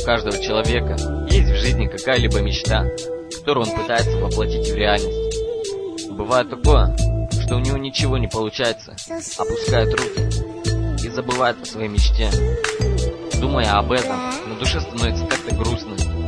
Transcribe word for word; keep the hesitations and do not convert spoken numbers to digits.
каждого человека есть в жизни какая-либо мечта, которую он пытается воплотить в реальность. Бывает такое, что у него ничего не получается, опускает руки и забывает о своей мечте. Думая об этом, на душе становится как-то грустно.